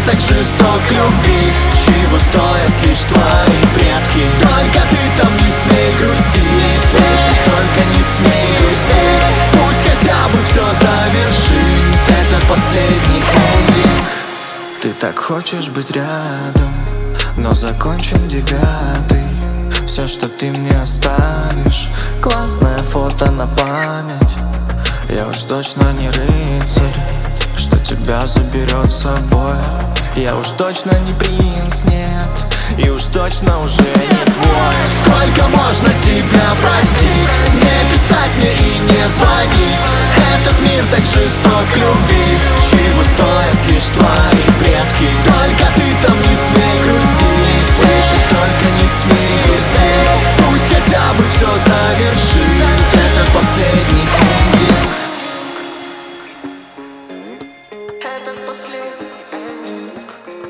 так жесток к любви, чего стоят лишь твои предки. Только ты там не смей грустить, слышишь, только не смей грустить. Пусть хотя бы все завершит этот последний эндинг. Ты так хочешь быть рядом, но закончен 9. Все, что ты мне оставишь, классное фото на память. Я уж точно не рыцарь, что тебя заберет с собой. Я уж точно не принц, нет, и уж точно уже не твой. Сколько можно тебя просить, не писать мне и не звонить? Этот мир так жесток к любви, чего стоят лишь твои предки. Только ты там не смей грустить, слышишь, только не смей грустить. Пусть хотя бы все завершит этот последний эндинг. Этот последний эндинг.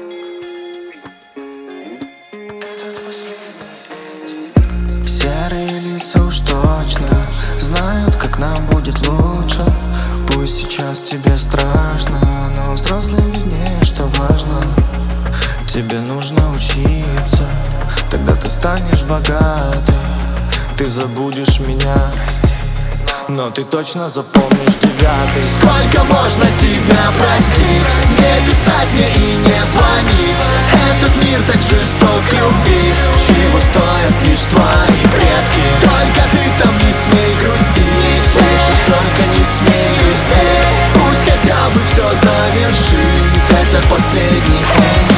Этот последний эндинг. Серые лица уж точно знают, как нам будет лучше. Пусть сейчас тебе страшно, но взрослым виднее, что важно. Тебе нужно учиться, тогда ты станешь богатой. Ты забудешь меня, но ты точно запомнишь 9. Сколько можно тебя просить, не писать мне и не звонить? Этот мир так жесток к любви, чего стоят лишь твои предки. Только ты там не смей грустить, слышишь, только не смей грустить. Пусть хотя бы все завершит этот последний эндинг.